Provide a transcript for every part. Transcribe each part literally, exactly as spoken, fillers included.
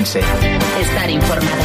Ourense. Estar informado.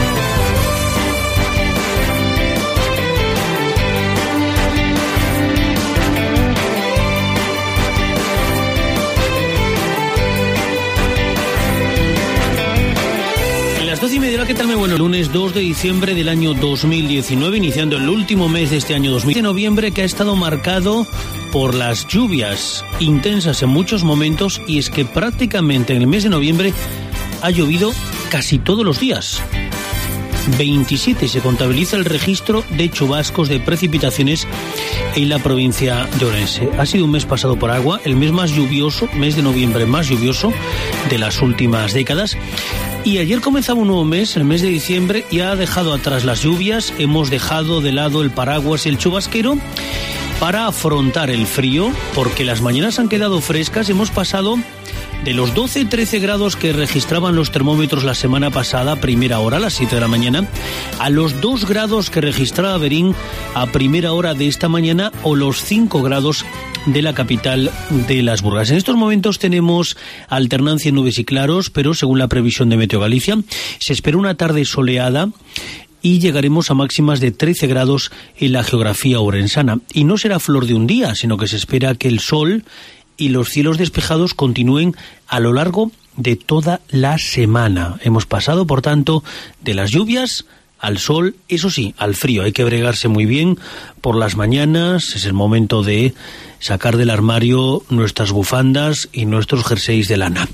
doce y media, ¿qué tal? Muy bueno, lunes dos de diciembre del año dos mil diecinueve, iniciando el último mes de este año dos mil. De noviembre, que ha estado marcado por las lluvias intensas en muchos momentos, y es que prácticamente en el mes de noviembre ha llovido casi todos los días. veintisiete se contabiliza el registro de chubascos de precipitaciones en la provincia de Ourense. Ha sido un mes pasado por agua, el mes más lluvioso, mes de noviembre más lluvioso de las últimas décadas. Y ayer comenzaba un nuevo mes, el mes de diciembre, y ha dejado atrás las lluvias, hemos dejado de lado el paraguas y el chubasquero para afrontar el frío, porque las mañanas han quedado frescas. Hemos pasado de los doce trece grados que registraban los termómetros la semana pasada a primera hora, a las siete de la mañana, a los dos grados que registraba Berín a primera hora de esta mañana, o los cinco grados de la capital de Las Burgas. En estos momentos tenemos alternancia en nubes y claros, pero según la previsión de Meteo Galicia, se espera una tarde soleada y llegaremos a máximas de trece grados en la geografía orensana. Y no será flor de un día, sino que se espera que el sol y los cielos despejados continúen a lo largo de toda la semana. Hemos pasado, por tanto, de las lluvias al sol, eso sí, al frío. Hay que bregarse muy bien por las mañanas, es el momento de sacar del armario nuestras bufandas y nuestros jerseys de lana.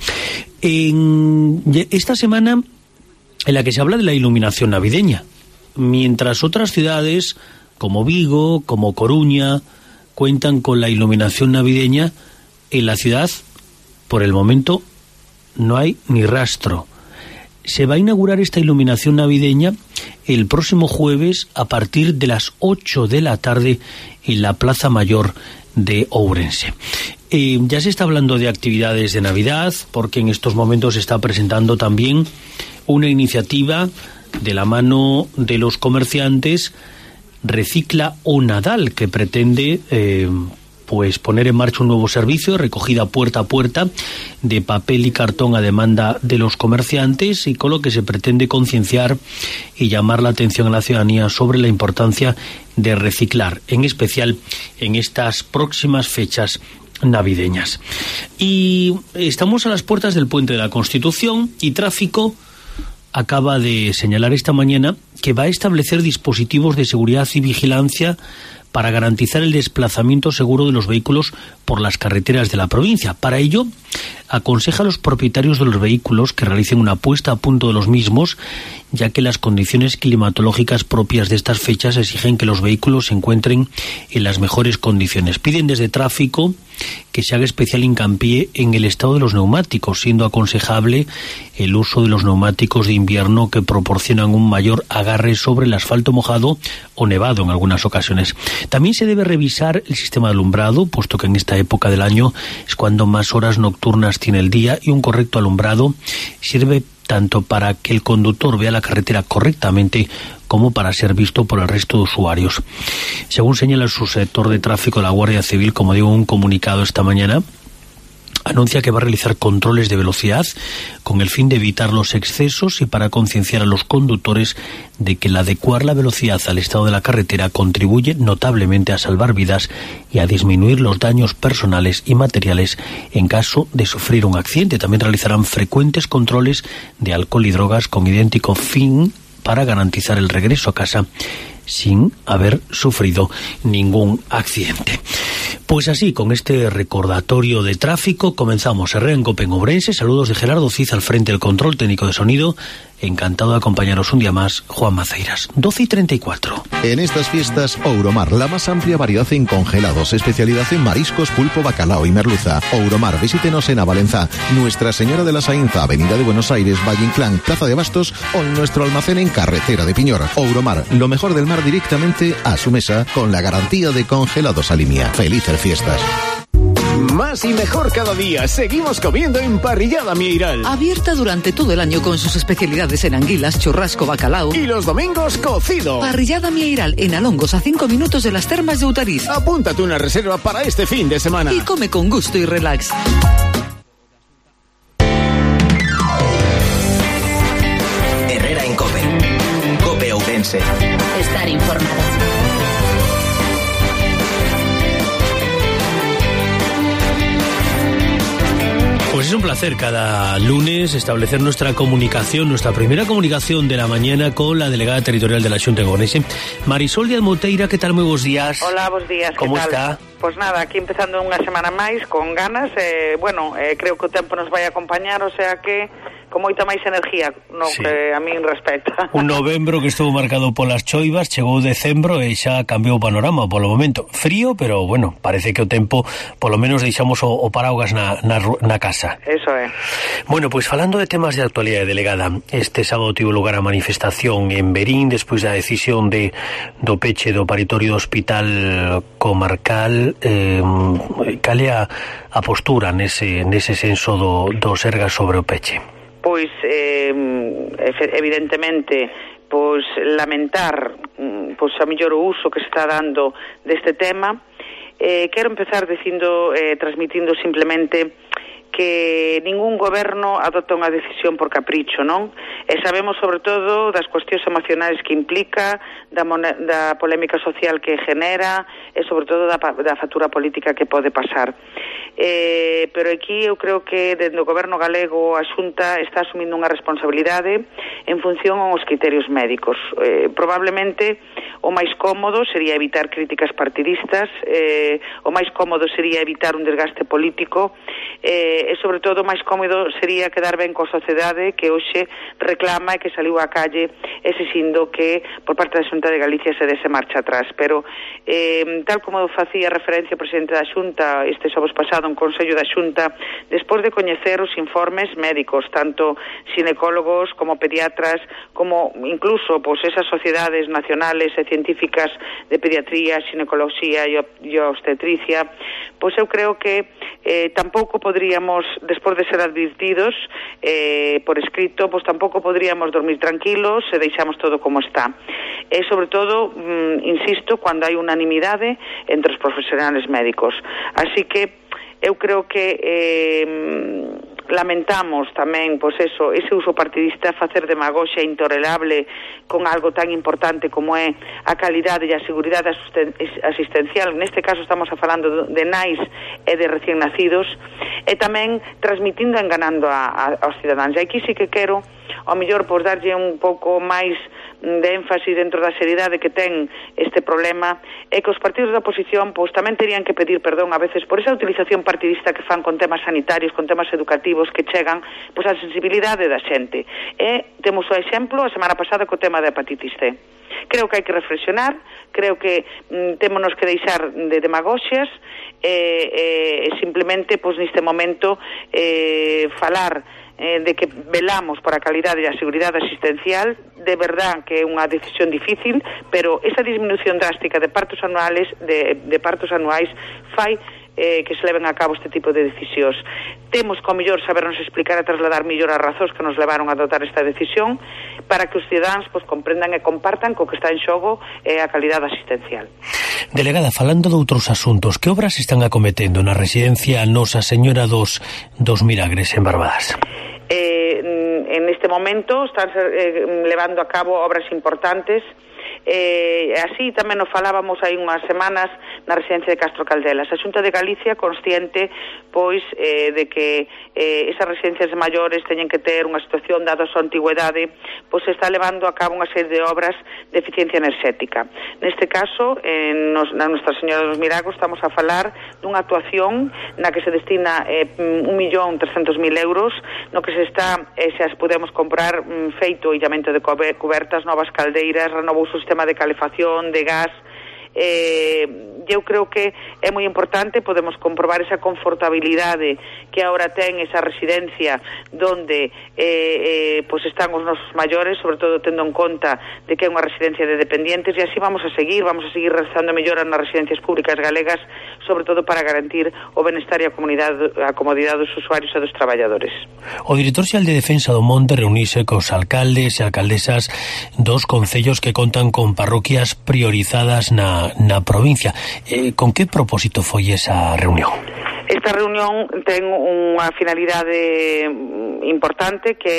En esta semana en la que se habla de la iluminación navideña, mientras otras ciudades como Vigo, como Coruña, cuentan con la iluminación navideña, en la ciudad, por el momento, no hay ni rastro. Se va a inaugurar esta iluminación navideña el próximo jueves a partir de las ocho de la tarde en la Plaza Mayor de Ourense. Eh, ya se está hablando de actividades de Navidad, porque en estos momentos se está presentando también una iniciativa de la mano de los comerciantes, Recicla o Nadal, que pretende eh, pues poner en marcha un nuevo servicio de recogida puerta a puerta de papel y cartón a demanda de los comerciantes, y con lo que se pretende concienciar y llamar la atención a la ciudadanía sobre la importancia de reciclar, en especial en estas próximas fechas navideñas. Y estamos a las puertas del Puente de la Constitución, y Tráfico acaba de señalar esta mañana que va a establecer dispositivos de seguridad y vigilancia para garantizar el desplazamiento seguro de los vehículos por las carreteras de la provincia. Para ello, aconseja a los propietarios de los vehículos que realicen una puesta a punto de los mismos, ya que las condiciones climatológicas propias de estas fechas exigen que los vehículos se encuentren en las mejores condiciones. Piden desde Tráfico que se haga especial hincapié en el estado de los neumáticos, siendo aconsejable el uso de los neumáticos de invierno, que proporcionan un mayor agarre sobre el asfalto mojado o nevado en algunas ocasiones. También se debe revisar el sistema de alumbrado, puesto que en esta época del año es cuando más horas nocturnas tiene el día, y un correcto alumbrado sirve tanto para que el conductor vea la carretera correctamente como para ser visto por el resto de usuarios. Según señala el subsector de Tráfico de la Guardia Civil, como digo, un comunicado esta mañana, anuncia que va a realizar controles de velocidad con el fin de evitar los excesos y para concienciar a los conductores de que el adecuar la velocidad al estado de la carretera contribuye notablemente a salvar vidas y a disminuir los daños personales y materiales en caso de sufrir un accidente. También realizarán frecuentes controles de alcohol y drogas con idéntico fin para garantizar el regreso a casa sin haber sufrido ningún accidente. Pues así, con este recordatorio de tráfico, comenzamos Herrera en Cope en Ourense. Saludos de Gerardo Cid al frente del control técnico de sonido. Encantado de acompañaros un día más, Juan Maceiras. doce y treinta y cuatro. En estas fiestas, Ouromar, la más amplia variedad en congelados, especialidad en mariscos, pulpo, bacalao y merluza. Ouromar, visítenos en Avalenzá, Nuestra Señora de la Sainza, Avenida de Buenos Aires, Valle Inclán, Plaza de Bastos, o en nuestro almacén en Carretera de Piñor. Ouromar, lo mejor del mar directamente a su mesa, con la garantía de congelados Alimia. Felices fiestas. Más y mejor cada día. Seguimos comiendo en Parrillada Mieiral. Abierta durante todo el año con sus especialidades en anguilas, churrasco, bacalao. Y los domingos, cocido. Parrillada Mieiral, en Alongos, a cinco minutos de las Termas de Outariz. Apúntate una reserva para este fin de semana. Y come con gusto y relax. Ourense. Estar informado. Pues es un placer cada lunes establecer nuestra comunicación, nuestra primera comunicación de la mañana con la delegada territorial de la Xunta de Ourense, Marisol Díaz Moteira. ¿Qué tal? Muy buenos días. Hola, buenos días. ¿Cómo ¿Qué tal? está? Pois nada, aquí empezando unha semana máis con ganas, eh, bueno, eh, creo que o tempo nos vai acompañar, o sea que con moita máis energía no sí. que a min respecta. Un novembro que estuvo marcado polas choivas, chegou decembro e xa cambiou o panorama polo momento. Frío, pero bueno, parece que o tempo polo menos deixamos o, o paraugas na, na, na casa. Eso é. Bueno, pois falando de temas de actualidade, delegada, este sábado tivo lugar a manifestación en Verín despois da decisión de do peche do paritorio do Hospital Comarcal. Eh, cal é a, a postura nese, nese senso do, do Sergas sobre o peche? Pois, eh, evidentemente, pois lamentar pois a mellor o uso que se está dando deste tema. Eh, quero empezar dicindo, eh, transmitindo simplemente que ningún goberno adopta unha decisión por capricho, non? E sabemos sobre todo das cuestións emocionais que implica, da, da polémica social que genera e sobre todo da, da factura política que pode pasar. Eh, pero aquí eu creo que dende o goberno galego a Xunta está asumindo unha responsabilidade en función aos criterios médicos. Eh, probablemente o máis cómodo sería evitar críticas partidistas, eh, o máis cómodo sería evitar un desgaste político, eh, e sobre todo o máis cómodo sería quedar ben coa sociedade que hoxe reclama e que saliu á calle exixindo que por parte da Xunta de Galicia se dese marcha atrás. Pero eh, tal como facía referencia o presidente da Xunta este sábado pasado en Consello da Xunta, despois de coñecer os informes médicos, tanto xinecólogos como pediatras, como incluso pois, esas sociedades nacionales e científicas de pediatría, xinecoloxía e obstetricia, pois eu creo que eh, tampouco podríamos, despois de ser advirtidos eh, por escrito, pois tampouco podríamos dormir tranquilos e deixamos todo como está. E sobre todo, mm, insisto, cando hai unanimidade entre os profesionales médicos. Así que eu creo que eh, lamentamos tamén, pois eso, ese uso partidista, facer demagoxia intolerable con algo tan importante como é a calidade e a seguridade asistencial. Neste caso estamos a falando de nais e de recién nacidos, e tamén transmitindo e enganando a, a, aos cidadáns. E aquí sí que quero, ao mellor, pois darlle un pouco máis de énfasis dentro da seriedade que ten este problema, é que os partidos da oposición pois tamén terían que pedir perdón a veces por esa utilización partidista que fan con temas sanitarios, con temas educativos que chegan pois á sensibilidade da xente. E temos o exemplo a semana pasada co tema da hepatitis C. Creo que hai que reflexionar, creo que mm, témonos que deixar de demagoxias e, e simplemente pois neste momento eh, falar de que velamos por a calidade e a seguridade asistencial. De verdad que é unha decisión difícil, pero esa disminución drástica de partos anuales de, de partos anuais fai eh, que se leven a cabo este tipo de decisións. Temos que ao mellor sabernos explicar e trasladar mellor as razóns que nos levaron a adoptar esta decisión para que os cidadáns pois, comprendan e compartan co que está en xogo eh, a calidade asistencial. Delegada, falando de outros asuntos, que obras están acometendo na residencia Nosa Señora dos, dos Milagres en Barbadas? Eh, en este momento están eh, levando a cabo obras importantes. Eh, así tamén nos falábamos hai unhas semanas na residencia de Castro Caldelas. A Xunta de Galicia consciente pois eh, de que eh, esas residencias maiores teñen que ter unha situación dada a súa antigüedade, pois se está levando a cabo unha serie de obras de eficiencia enerxética. Neste caso, en nos, na Nosa Señora dos Milagros estamos a falar dunha actuación na que se destina eh, un millón trescentos mil euros, no que se está, eh, se as podemos comprar mm, feito illamento de cubertas, novas caldeiras, renovou o sistema de calefacción, de gas. Eh, eu creo que é moi importante, podemos comprobar esa confortabilidade que agora ten esa residencia donde eh, eh, pues están os nosos maiores, sobre todo tendo en conta de que é unha residencia de dependientes, e así vamos a seguir, vamos a seguir realizando melloras nas residencias públicas galegas, sobre todo para garantir o benestar e a, comunidade, a comodidade dos usuarios e dos traballadores. O director xeral de Defensa do Monte reuniuse cos alcaldes e alcaldesas dos concellos que contan con parroquias priorizadas na na provincia. Eh, con que propósito foi esa reunión? Esta reunión ten unha finalidade importante que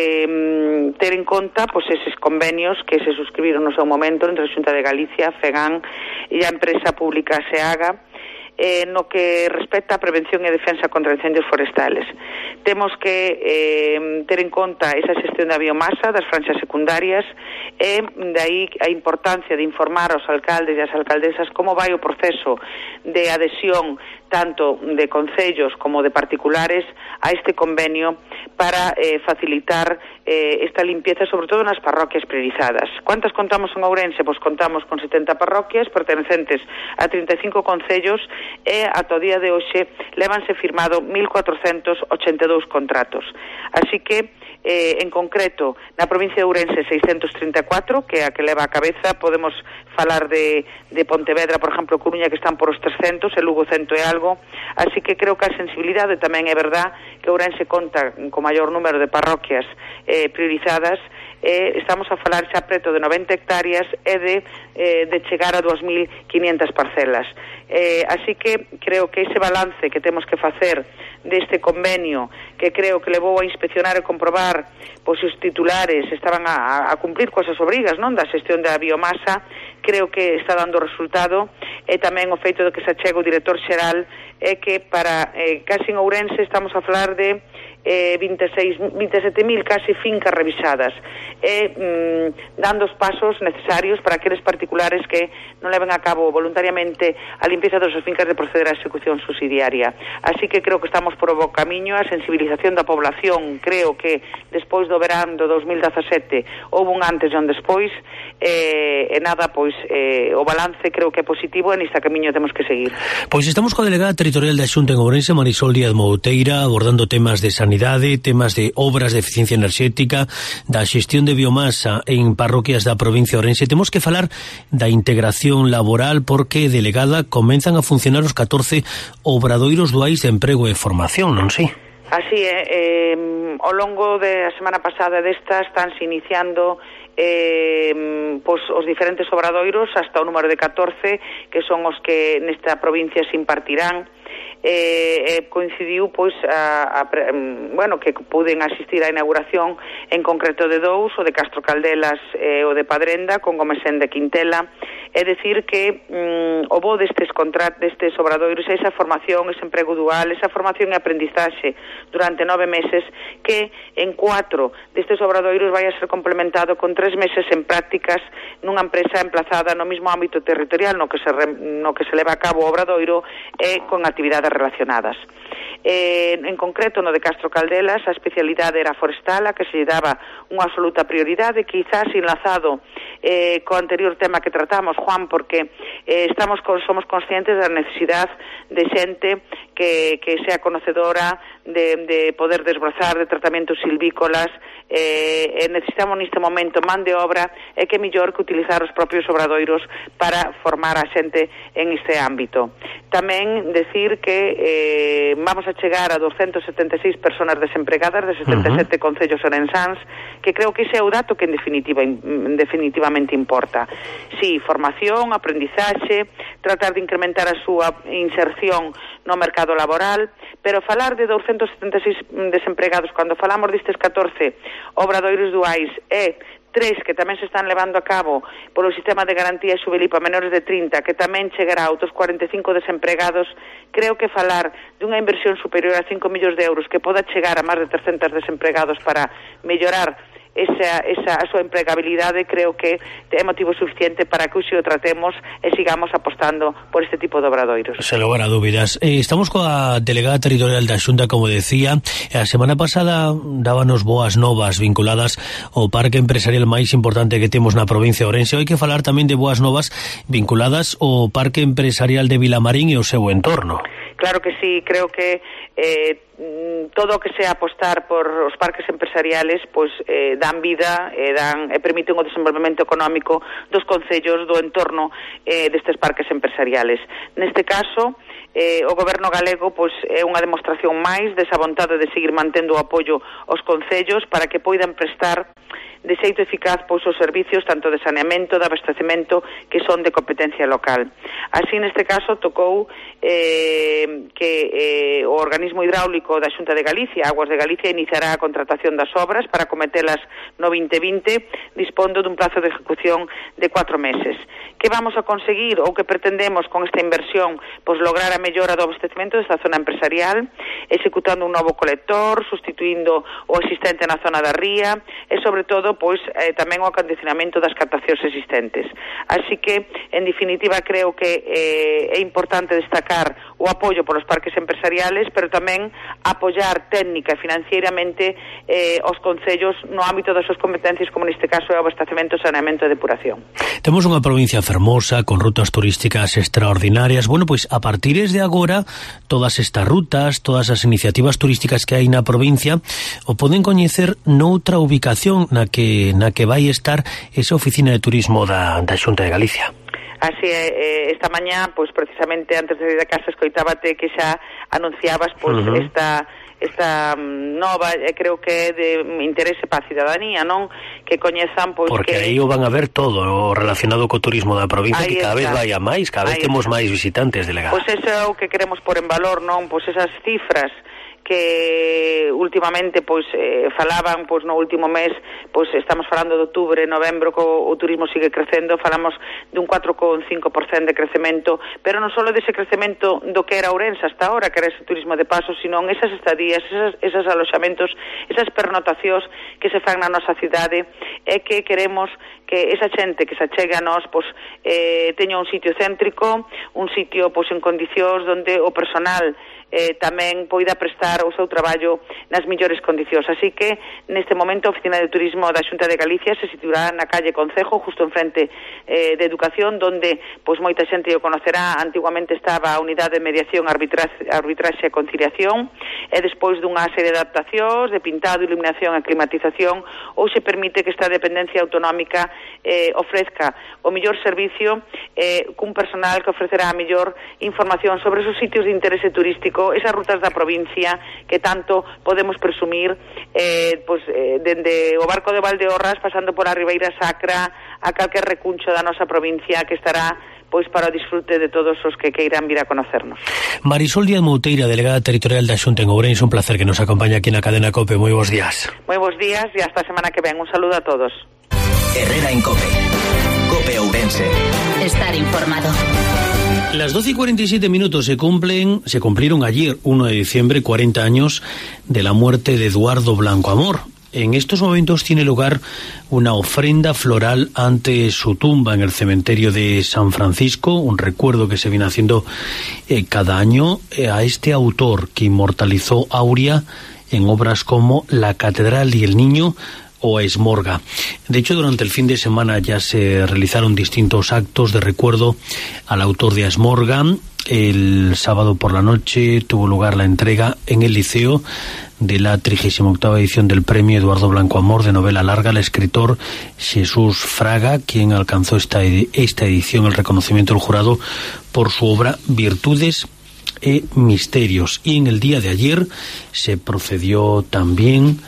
eh, ter en conta pois, eses convenios que se suscribiron no seu momento entre a Xunta de Galicia, FEGAN e a empresa pública SEAGA, Eh, no que respecta a prevención e defensa contra incendios forestales. Temos que eh, ter en conta esa xestión da biomasa das franxas secundarias e de aí a importancia de informar aos alcaldes e as alcaldesas como vai o proceso de adhesión tanto de concellos como de particulares a este convenio para eh, facilitar eh, esta limpieza, sobre todo nas parroquias priorizadas. Quantas contamos en Ourense? Pois contamos con setenta parroquias pertencentes a trinta e cinco concellos e ata o día de hoxe levanse firmado mil cuatrocentos ochenta e dous contratos. Así que eh, en concreto na provincia de Ourense seiscentos trinta e catro, que é a que leva a cabeza. Podemos falar de, de Pontevedra, por exemplo, Coruña, que están por os trescentos, e Lugo cento e algo. Así que creo que a sensibilidade tamén é verdad que Ourense conta con maior número de parroquias eh, priorizadas. Eh, estamos a falar xa preto de noventa hectáreas e de, eh, de chegar a dúas mil quinhentas parcelas. Eh, así que creo que ese balance que temos que facer deste convenio, que creo que levou a inspeccionar e comprobar pois os titulares estaban a, a cumplir coas obrigas, non, da xestión da biomasa, creo que está dando resultado, e tamén o feito de que se achega o director xeral é que para eh, casi en Ourense estamos a falar de eh, veintiséis, veintisiete mil casi fincas revisadas, e mm, dando os pasos necesarios para aqueles particulares que non leven a cabo voluntariamente a limpieza das súas fincas de proceder á execución subsidiaria. Así que creo que estamos por o bo camiño. A sensibilización da población, creo que despois do verán do dos mil dezasete houve un antes e un despois, eh, e nada, pois eh, o balance creo que é positivo e neste camiño temos que seguir. Pois estamos coa delegada territorial da Xunta en Ourense, Marisol Díaz Mouteira, abordando temas de sanidade, temas de obras de eficiencia enerxética, da xestión de biomasa en parroquias da provincia de Ourense. Temos que falar da integración laboral porque, delegada, comenzan a funcionar os catorce obradoiros duais de emprego e formación, non sei? Así é, eh, ao longo da semana pasada desta estánse iniciando eh, pois, os diferentes obradoiros hasta o número de catorce, que son os que nesta provincia se impartirán. Eh, eh, coincidiu pois a, a, bueno, que puden asistir á inauguración en concreto de dous, o de Castro Caldelas e eh, o de Padrenda, con Gomesén de Quintela. É dicir que mm, o bo destes contratos, destes obradoiros, esa formación, ese emprego dual, esa formación e aprendizaxe durante nove meses, que en cuatro destes obradoiros vai a ser complementado con tres meses en prácticas nunha empresa emplazada no mismo ámbito territorial no que se, re, no que se leva a cabo o obradoiro e con actividades relacionadas. Eh, en concreto, no de Castro Caldelas, a especialidade era forestal, a que se lle daba unha absoluta prioridade, quizás enlazado eh, co anterior tema que tratamos, Juan, porque eh, estamos con, somos conscientes da necesidade de xente que, que sea conocedora de, de poder desbrozar de tratamentos silvícolas, eh, e necesitamos neste momento man de obra, e que mellor que utilizar os propios obradoiros para formar a xente en este ámbito. Tamén decir que eh, vamos a chegar a doscientas setenta e seis personas desempregadas de setenta e sete uh-huh. concellos orensáns, que creo que ese é o dato que en definitiva in, definitivamente importa. Sí, formación, aprendizaxe, tratar de incrementar a súa inserción no mercado laboral, pero falar de doscientas setenta e seis desempregados, cando falamos destes catorce obradoiros duais, é tres que tamén se están levando a cabo polo sistema de garantía xuvenil para menores de trinta, que tamén chegará a outros cuarenta e cinco desempregados. Creo que falar dunha inversión superior a cinco millóns de euros que poda chegar a máis de trescentos desempregados para mellorar esa, esa a súa empregabilidade, creo que é motivo suficiente para que hoxe o tratemos e sigamos apostando por este tipo de obradoiros. Sen lugar a dúbidas. Eh, estamos coa delegada territorial da Xunta, como decía. A semana pasada dábanos boas novas vinculadas ao parque empresarial máis importante que temos na provincia de Ourense. Hai que falar tamén de boas novas vinculadas ao parque empresarial de Vilamarín e o seu entorno. Claro que sí, creo que eh, todo o que sea apostar por os parques empresariales pois eh, dan vida e dan e permiten o desenvolvemento económico dos concellos do entorno eh, destes parques empresariales. Neste caso, eh, o goberno galego pois é unha demostración máis desa vontade de seguir mantendo o apoio aos concellos para que poidan prestar de xeito eficaz pois os servicios tanto de saneamento, de abastecemento que son de competencia local. Así, neste caso, tocou eh, que eh, o organismo hidráulico da Xunta de Galicia, Aguas de Galicia, iniciará a contratación das obras para cometelas no vinte vinte, dispondo dun plazo de ejecución de cuatro meses. Que vamos a conseguir ou que pretendemos con esta inversión? Pois lograr a mellora do abastecemento desta zona empresarial, executando un novo colector, sustituindo o existente na zona da ría e, sobre todo, pois eh, tamén o acondicionamento das captacións existentes. Así que, en definitiva, creo que eh, é importante destacar o apoio polos parques empresariales, pero tamén apoiar técnica e financieramente eh, os concellos no ámbito das súas competencias, como neste caso é o abastecemento, saneamento e depuración. Temos unha provincia fermosa, con rutas turísticas extraordinarias. Bueno, pois a partir de agora, todas estas rutas, todas as iniciativas turísticas que hai na provincia, o poden coñecer noutra ubicación na que na que vai estar esa oficina de turismo da, da Xunta de Galicia. Así, eh, esta mañá, pois precisamente antes de ir a casa, escoitábate que xa anunciabas pois uh-huh. esta esta nova, eh, creo que é de interese para a cidadanía, non? Que coñezan, pois porque que... aí o van a ver todo o relacionado co turismo da provincia, aí que cada está. Vez vai a máis, cada vez aí temos está. Máis visitantes delegados. Pois eso é o que queremos pôr en valor, non? Pois esas cifras que últimamente pois eh, falaban pois no último mes, pois estamos falando de outubro, novembro, co o turismo sigue crecendo, falamos dun catro coma cinco por cento de crecemento, pero non só dese crecemento do que era Ourense hasta ahora, que era ese turismo de paso, sino en esas estadías, esas, esos aloxamentos, esas pernotacións que se fan na nosa cidade, é que queremos que esa xente que se achegue a nós pois eh, teña un sitio céntrico, un sitio pois en condicións onde o personal eh, tamén poida prestar o seu traballo nas mellores condicións. Así que neste momento a Oficina de Turismo da Xunta de Galicia se situará na calle Concejo, justo enfrente eh, de Educación, donde pois moita xente o conocerá. Antiguamente estaba a Unidade de Mediación, Arbitraxe, Arbitraxe e Conciliación, e despois dunha serie de adaptacións, de pintado, iluminación e climatización, hoxe permite que esta dependencia autonómica eh, ofrezca o mellor servicio eh, cun personal que ofrecerá a mellor información sobre esos sitios de interese turístico, esas rutas da provincia que tanto podemos presumir, eh, pues, eh, dende o barco de Valdeorras, pasando por a Ribeira Sacra, a calquer recuncho da nosa provincia, que estará pois para o disfrute de todos os que queiran vir a conocernos. Marisol Díaz Mouteira, delegada territorial da Xunta en Ourense, un placer que nos acompañe aquí na cadena COPE. Moi bons días. Moi bons días e hasta a semana que ven. Un saludo a todos. Herrera en COPE. COPE Ourense. Estar informado. Las doce y cuarenta y siete minutos se cumplen, se cumplieron ayer, uno de diciembre, cuarenta años de la muerte de Eduardo Blanco Amor. En estos momentos tiene lugar una ofrenda floral ante su tumba en el cementerio de San Francisco, un recuerdo que se viene haciendo eh, cada año eh, a este autor que inmortalizó Auria en obras como La Catedral y el Niño o Esmorga. De hecho, durante el fin de semana ya se realizaron distintos actos de recuerdo al autor de Esmorga. El sábado por la noche tuvo lugar la entrega en el Liceo de la trigésima octava edición del premio Eduardo Blanco Amor de novela larga al escritor Jesús Fraga, quien alcanzó esta, ed- esta edición el reconocimiento del jurado por su obra Virtudes e Misterios. Y en el día de ayer se procedió también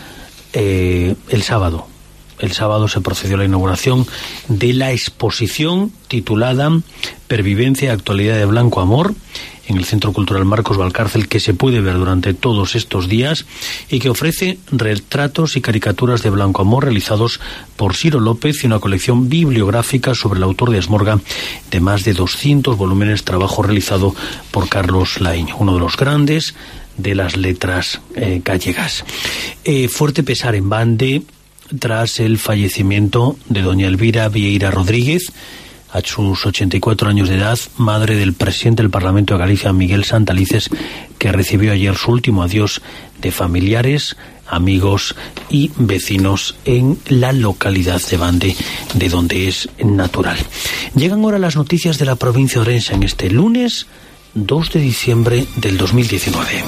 eh, el sábado el sábado se procedió a la inauguración de la exposición titulada Pervivencia y Actualidad de Blanco Amor en el Centro Cultural Marcos Valcárcel, que se puede ver durante todos estos días y que ofrece retratos y caricaturas de Blanco Amor realizados por Ciro López y una colección bibliográfica sobre el autor de Esmorga de más de doscientos volúmenes, trabajo realizado por Carlos Laíño, uno de los grandes de las letras eh, gallegas. Eh, fuerte pesar en Bande tras el fallecimiento de doña Elvira Vieira Rodríguez, a sus ochenta y cuatro años de edad, madre del presidente del Parlamento de Galicia, Miguel Santalices, que recibió ayer su último adiós de familiares, amigos y vecinos en la localidad de Bande, de donde es natural. Llegan ahora las noticias de la provincia de Ourense en este lunes dos de diciembre del dos mil diecinueve.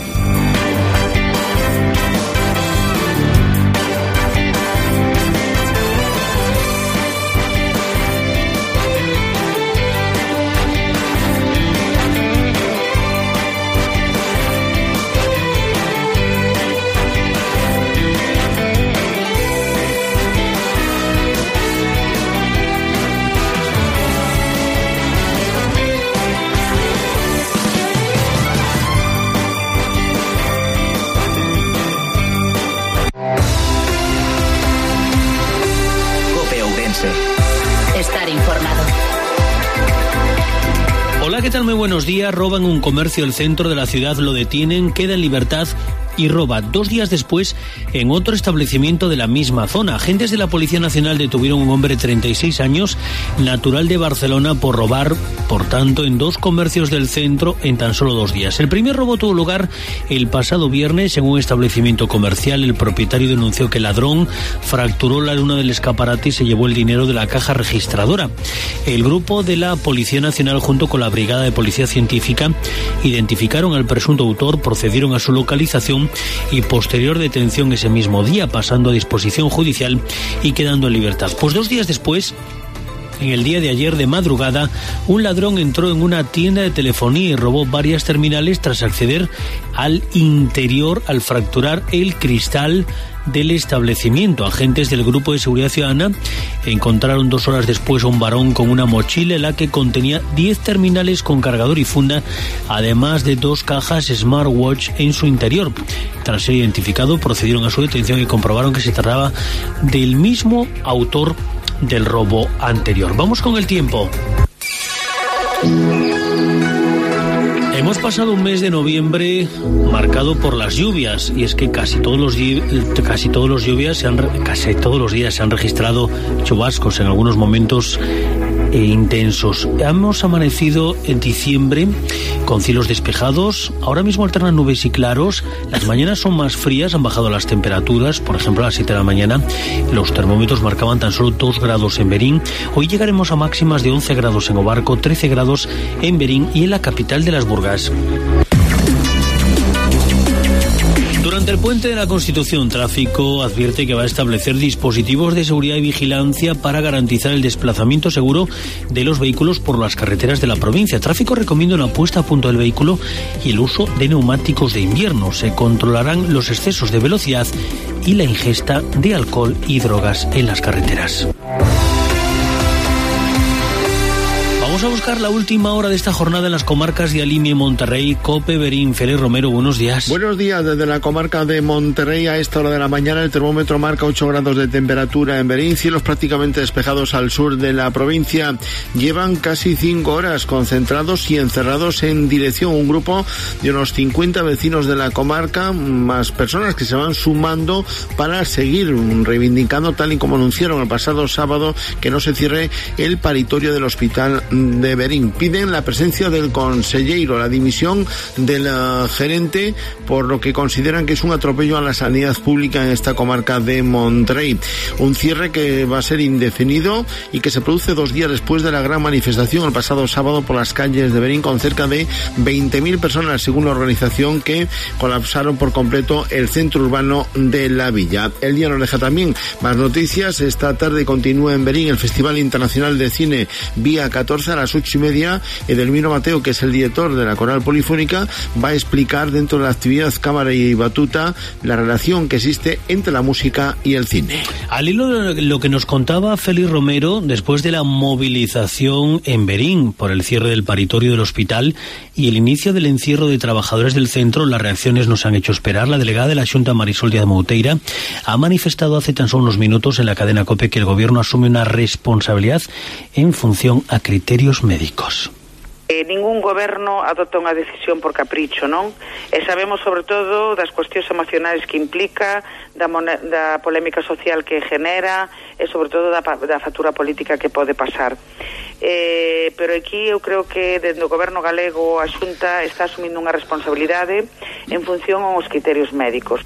Hola, ¿qué tal? Muy buenos días. Roban un comercio del centro de la ciudad, lo detienen, queda en libertad y roba dos días después en otro establecimiento de la misma zona. Agentes de la Policía Nacional detuvieron a un hombre de treinta y seis años, natural de Barcelona, por robar, por tanto, en dos comercios del centro en tan solo dos días. El primer robo tuvo lugar el pasado viernes en un establecimiento comercial. El propietario denunció que el ladrón fracturó la luna del escaparate y se llevó el dinero de la caja registradora. El grupo de la Policía Nacional, junto con la Brigada de Policía Científica, identificaron al presunto autor, procedieron a su localización y posterior detención ese mismo día, pasando a disposición judicial y quedando en libertad. Pues dos días después, en el día de ayer de madrugada, un ladrón entró en una tienda de telefonía y robó varias terminales tras acceder al interior al fracturar el cristal del establecimiento. Agentes del Grupo de Seguridad Ciudadana encontraron dos horas después a un varón con una mochila en la que contenía diez terminales con cargador y funda, además de dos cajas smartwatch en su interior. Tras ser identificado, procedieron a su detención y comprobaron que se trataba del mismo autor del robo anterior. Vamos con el tiempo. Hemos pasado un mes de noviembre marcado por las lluvias, y es que casi todos los casi todos los lluvias se han casi todos los días se han registrado chubascos, en algunos momentos e intensos. Hemos amanecido en diciembre con cielos despejados. Ahora mismo alternan nubes y claros. Las mañanas son más frías, han bajado las temperaturas. Por ejemplo, a las siete de la mañana los termómetros marcaban tan solo dos grados en Berín. Hoy llegaremos a máximas de once grados en Obarco, trece grados en Berín y en la capital de las Burgas. Durante el puente de la Constitución, Tráfico advierte que va a establecer dispositivos de seguridad y vigilancia para garantizar el desplazamiento seguro de los vehículos por las carreteras de la provincia. Tráfico recomienda una puesta a punto del vehículo y el uso de neumáticos de invierno. Se controlarán los excesos de velocidad y la ingesta de alcohol y drogas en las carreteras. Vamos a buscar la última hora de esta jornada en las comarcas de Alimia y Monterrey. COPE, Berín. Félix Romero, buenos días. Buenos días. Desde la comarca de Monterrey, a esta hora de la mañana el termómetro marca ocho grados de temperatura en Berín, cielos prácticamente despejados al sur de la provincia. Llevan casi cinco horas concentrados y encerrados en dirección un grupo de unos cincuenta vecinos de la comarca, más personas que se van sumando para seguir reivindicando, tal y como anunciaron el pasado sábado, que no se cierre el paritorio del hospital de Berín. Piden la presencia del consellero, la dimisión del uh, gerente, por lo que consideran que es un atropello a la sanidad pública en esta comarca de Monterrey. Un cierre que va a ser indefinido y que se produce dos días después de la gran manifestación el pasado sábado por las calles de Berín, con cerca de veinte mil personas, según la organización, que colapsaron por completo el centro urbano de la villa. El día nos deja también más noticias. Esta tarde continúa en Berín el Festival Internacional de Cine Vía catorce. A las ocho y media, Edelmiro Mateo, que es el director de la Coral Polifónica, va a explicar dentro de la actividad Cámara y Batuta la relación que existe entre la música y el cine. Al hilo de lo que nos contaba Félix Romero, después de la movilización en Berín por el cierre del paritorio del hospital y el inicio del encierro de trabajadores del centro, las reacciones nos han hecho esperar. La delegada de la Xunta, Marisol Díaz Mouteira, ha manifestado hace tan solo unos minutos en la cadena COPE que el gobierno asume una responsabilidad en función a criterios médicos. Eh, ningún goberno adopta unha decisión por capricho, non? E sabemos sobre todo das cuestións emocionais que implica, da, da polémica social que genera e sobre todo da, da factura política que pode pasar. Eh, pero aquí eu creo que dentro do goberno galego a Xunta está asumindo unha responsabilidade en función aos criterios médicos.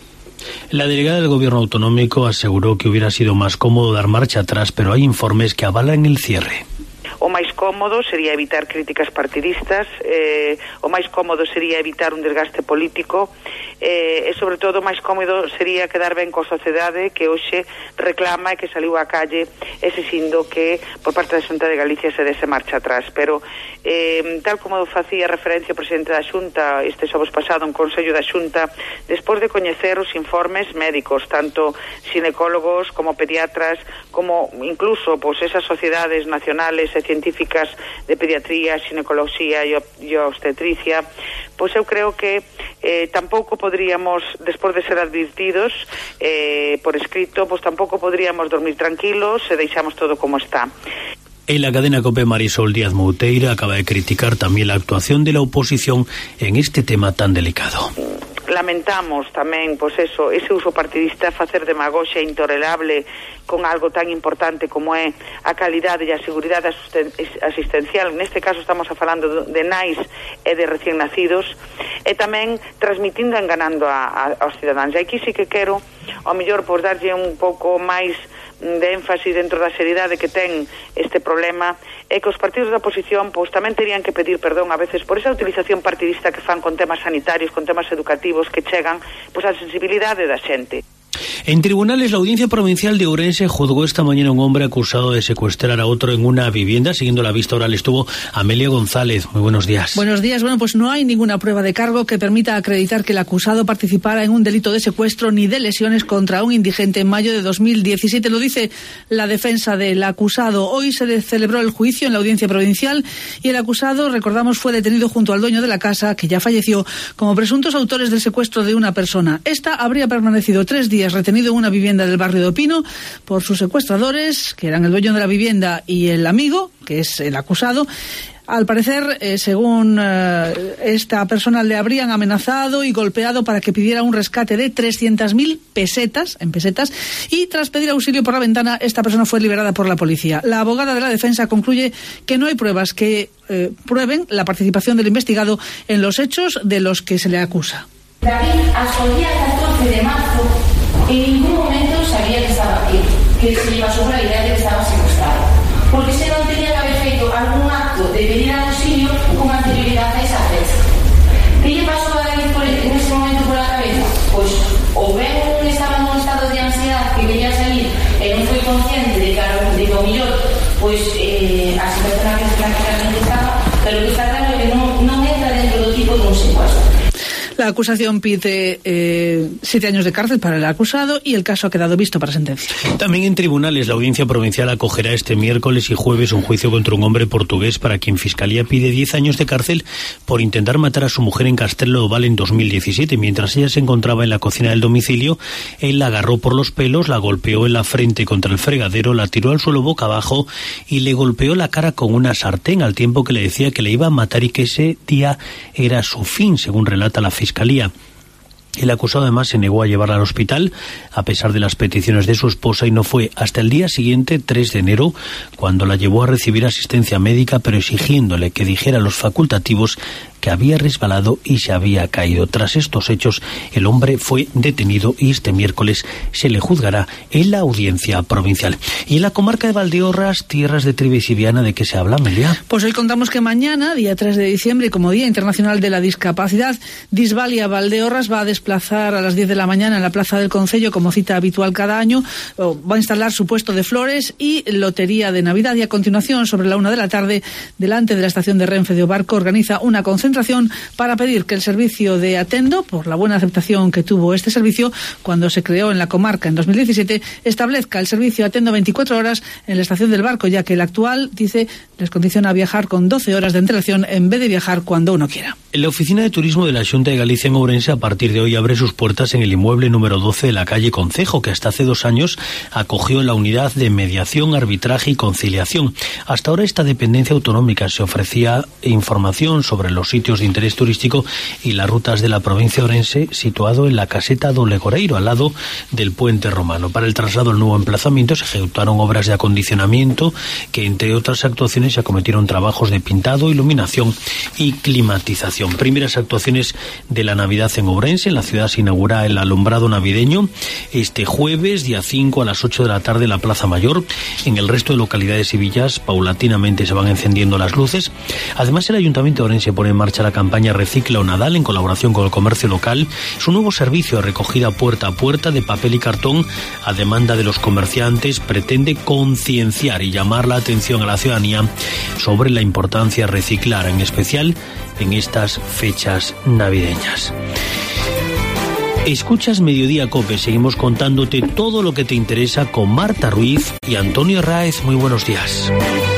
La delegada del gobierno autonómico aseguró que hubiera sido más cómodo dar marcha atrás, pero hay informes que avalan el cierre. O máis cómodo sería evitar críticas partidistas, eh, o máis cómodo sería evitar un desgaste político, eh, e sobre todo o máis cómodo sería quedar ben coa sociedade que hoxe reclama e que saliu á calle exixindo que por parte da Xunta de Galicia se dese marcha atrás. Pero eh, tal como facía referencia o presidente da Xunta este sábado pasado en Consello da Xunta, despois de coñecer os informes médicos, tanto xinecólogos como pediatras, como incluso pues, esas sociedades nacionales e científicas de pediatría, xinecoloxía e obstetricia, pois eu creo que eh, tampouco podríamos, despois de ser advirtidos eh, por escrito, pois tampouco podríamos dormir tranquilos se deixamos todo como está. En la cadena COPE, Marisol Díaz Mouteira acaba de criticar también la actuación de la oposición en este tema tan delicado. Lamentamos tamén, pois eso, ese uso partidista, facer demagoxia intolerable con algo tan importante como é a calidade e a seguridade asistencial. Neste caso estamos a falando de nais e de recién nacidos, e tamén transmitindo e enganando a, a, aos cidadáns. E aquí sí que quero, ao mellor, por darlle un pouco máis de énfasis dentro da seriedade que ten este problema, é que os partidos da oposición pois tamén terían que pedir perdón a veces por esa utilización partidista que fan con temas sanitarios, con temas educativos que chegan pois á sensibilidade da xente. En tribunales, la Audiencia Provincial de Ourense juzgó esta mañana a un hombre acusado de secuestrar a otro en una vivienda. Siguiendo la vista oral estuvo Amelia González. Muy buenos días. Buenos días. Bueno, pues no hay ninguna prueba de cargo que permita acreditar que el acusado participara en un delito de secuestro ni de lesiones contra un indigente en mayo de dos mil diecisiete. Lo dice la defensa del acusado. Hoy se celebró el juicio en la Audiencia Provincial y el acusado, recordamos, fue detenido junto al dueño de la casa, que ya falleció, como presuntos autores del secuestro de una persona. Esta habría permanecido tres días retenido en una vivienda del barrio de Opino por sus secuestradores, que eran el dueño de la vivienda y el amigo, que es el acusado. Al parecer, eh, según eh, esta persona, le habrían amenazado y golpeado para que pidiera un rescate de trescientas mil pesetas, en pesetas, y tras pedir auxilio por la ventana, esta persona fue liberada por la policía. La abogada de la defensa concluye que no hay pruebas que eh, prueben la participación del investigado en los hechos de los que se le acusa. David, hasta el día catorce de marzo, en ningún momento sabía que estaba aquí, que se le pasó por la idea de que estaba secuestrado. Porque se non tenía que haber feito algún acto de pedir auxilio con anterioridad a esa fecha. ¿Qué le pasó a David por, en ese momento por la cabeza? Pues o ben estaba en un estado de ansiedad que quería salir e non foi consciente de que, de que o millor pues, eh, a situación a que prácticamente estaba, pero que está claro que non, non entra dentro do tipo de un secuestro. La acusación pide eh, siete años de cárcel para el acusado y el caso ha quedado visto para sentencia. También en tribunales, la Audiencia Provincial acogerá este miércoles y jueves un juicio contra un hombre portugués para quien Fiscalía pide diez años de cárcel por intentar matar a su mujer en Castelo Oval en dos mil diecisiete. Mientras ella se encontraba en la cocina del domicilio, él la agarró por los pelos, la golpeó en la frente contra el fregadero, la tiró al suelo boca abajo y le golpeó la cara con una sartén, al tiempo que le decía que le iba a matar y que ese día era su fin, según relata la Fiscalía. El acusado además se negó a llevarla al hospital a pesar de las peticiones de su esposa y no fue hasta el día siguiente, tres de enero, cuando la llevó a recibir asistencia médica, pero exigiéndole que dijera los facultativos que había resbalado y se había caído. Tras estos hechos, el hombre fue detenido y este miércoles se le juzgará en la Audiencia Provincial. Y en la comarca de Valdeorras, tierras de Trives y Viana, ¿de qué se habla, Amelia? Pues hoy contamos que mañana, día tres de diciembre, como Día Internacional de la Discapacidad, Disvalia Valdeorras va a desplazar a las diez de la mañana en la Plaza del Concello, como cita habitual cada año, va a instalar su puesto de flores y lotería de Navidad, y a continuación, sobre la una de la tarde, delante de la estación de Renfe de Obarco, organiza una concentración para pedir que el servicio de Atendo, por la buena aceptación que tuvo este servicio cuando se creó en la comarca en dos mil diecisiete, establezca el servicio Atendo veinticuatro horas en la estación del Barco, ya que el actual, dice, les condiciona a viajar con doce horas de antelación en vez de viajar cuando uno quiera. La Oficina de Turismo de la Xunta de Galicia en Ourense a partir de hoy abre sus puertas en el inmueble número doce de la calle Concejo, que hasta hace dos años acogió la unidad de mediación, arbitraje y conciliación. Hasta ahora esta dependencia autonómica se ofrecía información sobre los sitios de interés turístico y las rutas de la provincia de Ourense, situado en la caseta do Legoreiro, al lado del puente romano. Para el traslado al nuevo emplazamiento se ejecutaron obras de acondicionamiento que, entre otras actuaciones, se acometieron trabajos de pintado, iluminación y climatización. Primeras actuaciones de la Navidad en Ourense. En la ciudad se inaugura el alumbrado navideño este jueves, día cinco, a las ocho de la tarde en la Plaza Mayor. En el resto de localidades y villas, paulatinamente se van encendiendo las luces. Además, el Ayuntamiento de Ourense pone en marcha la campaña Recicla o Nadal en colaboración con el comercio local. Es un nuevo servicio de recogida puerta a puerta de papel y cartón a demanda de los comerciantes. Pretende concienciar y llamar la atención a la ciudadanía sobre la importancia de reciclar, en especial en estas fechas navideñas. Escuchas Mediodía COPE, seguimos contándote todo lo que te interesa con Marta Ruiz y Antonio Raez. Muy buenos días.